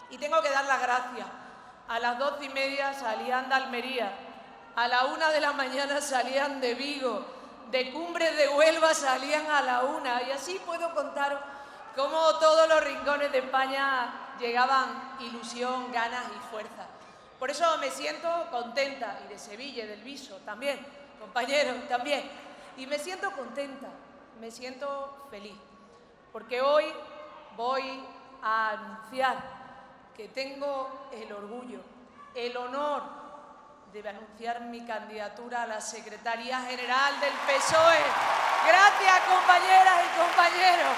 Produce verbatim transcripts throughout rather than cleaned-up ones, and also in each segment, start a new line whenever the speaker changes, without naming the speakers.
Y tengo que dar las gracias. A las doce y media salían de Almería, a la una de la mañana salían de Vigo, de Cumbres de Huelva salían a la una, y así puedo contaros cómo todos los rincones de España llegaban ilusión, ganas y fuerza. Por eso me siento contenta, y de Sevilla, y del Viso también, compañeros, también. Y me siento contenta, me siento feliz, porque hoy voy a anunciar que tengo el orgullo, el honor de anunciar mi candidatura a la Secretaría General del P S O E. Gracias, compañeras y compañeros.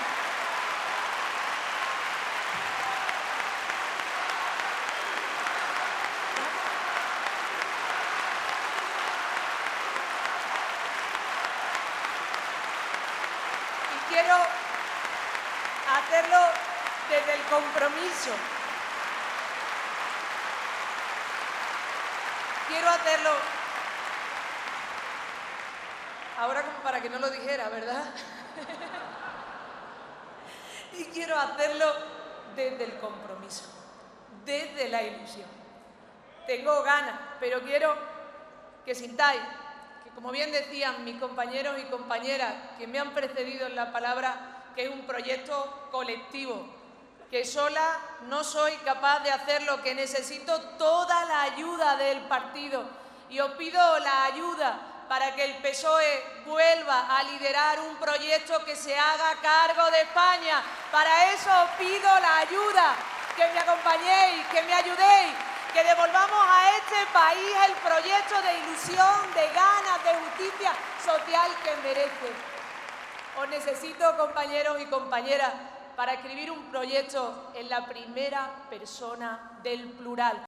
Y quiero hacerlo desde el compromiso. Quiero hacerlo, ahora como para que no lo dijera, ¿verdad? Y quiero hacerlo desde el compromiso, desde la ilusión. Tengo ganas, pero quiero que sintáis que, como bien decían mis compañeros y compañeras que me han precedido en la palabra, que es un proyecto colectivo, que sola no soy capaz de hacer lo que necesito toda la ayuda del partido. Y os pido la ayuda para que el P S O E vuelva a liderar un proyecto que se haga cargo de España. Para eso os pido la ayuda, que me acompañéis, que me ayudéis, que devolvamos a este país el proyecto de ilusión, de ganas, de justicia social que merece. Os necesito, compañeros y compañeras, para escribir un proyecto en la primera persona del plural.